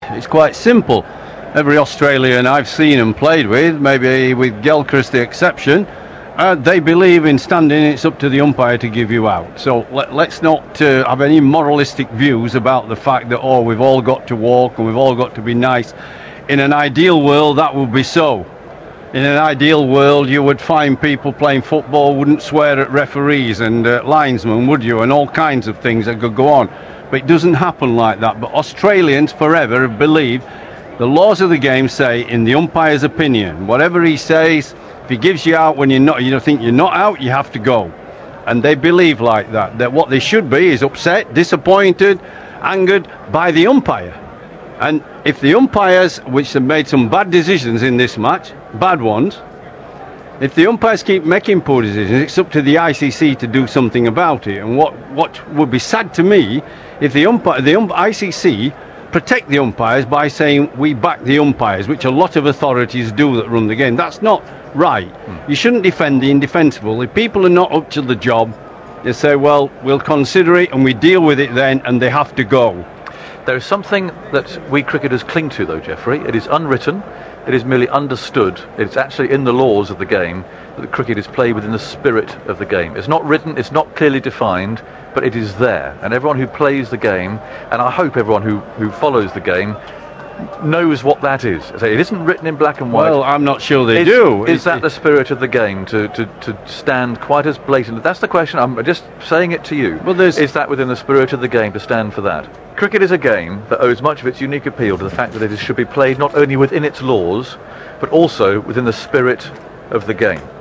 It's quite simple. Every Australian I've seen and played with, maybe with Gilchrist the exception, they believe in standing. It's up to the umpire to give you out. So let's not have any moralistic views about the fact that, oh, we've all got to walk and we've all got to be nice. In an ideal world, that would be so. In an ideal world, you would find people playing football wouldn't swear at referees and linesmen, would you? And all kinds of things that could go on. But it doesn't happen like that. But Australians forever have believed the laws of the game say, in the umpire's opinion, whatever he says, if he gives you out when you think you're not out, you have to go. And they believe like that. That what they should be is upset, disappointed, angered by the umpire. And if the umpires, which have made some bad decisions in this match, bad ones, if the umpires keep making poor decisions, it's up to the ICC to do something about it. And what would be sad to me, if the ICC protect the umpires by saying we back the umpires, which a lot of authorities do that run the game. That's not right. You shouldn't defend the indefensible. If people are not up to the job, they say, well, we'll consider it and we deal with it then, and they have to go. There is something that we cricketers cling to, though, Geoffrey. It is unwritten, it is merely understood. It's actually in the laws of the game that cricket is played within the spirit of the game. It's not written, it's not clearly defined, but it is there. And everyone who plays the game, and I hope everyone who follows the game, knows what that is. So it isn't written in black and white. Well, I'm not sure they do. Is that the spirit of the game, to stand quite as blatantly? That's the question. I'm just saying it to you. Well, is that within the spirit of the game to stand for that? Cricket is a game that owes much of its unique appeal to the fact that it should be played not only within its laws, but also within the spirit of the game.